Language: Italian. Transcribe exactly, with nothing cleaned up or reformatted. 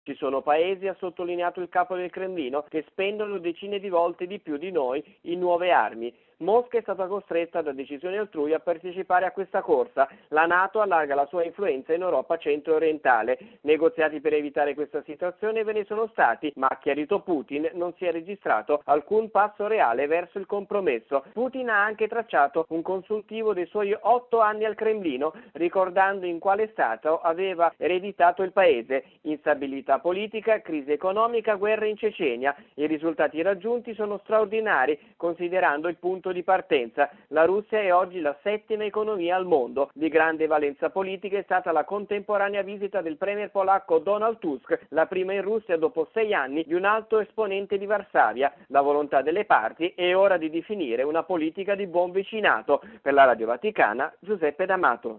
Ci sono paesi, ha sottolineato il capo del Cremlino, che spendono decine di volte di più di noi in nuove armi. Mosca è stata costretta da decisioni altrui a partecipare a questa corsa. La NATO allarga la sua influenza in Europa centro-orientale. Negoziati per evitare questa situazione ve ne sono stati, ma ha chiarito Putin, non si è registrato alcun passo reale verso il compromesso. Putin ha anche tracciato un consuntivo dei suoi otto anni al Cremlino, ricordando in quale stato aveva ereditato il paese: instabilità politica, crisi economica, guerra in Cecenia. I risultati raggiunti sono straordinari, considerando il punto di partenza. La Russia è oggi la settima economia al mondo. Di grande valenza politica è stata la contemporanea visita del premier polacco Donald Tusk, la prima in Russia dopo sei anni di un alto esponente di Varsavia. La volontà delle parti è ora di definire una politica di buon vicinato. Per la Radio Vaticana, Giuseppe D'Amato.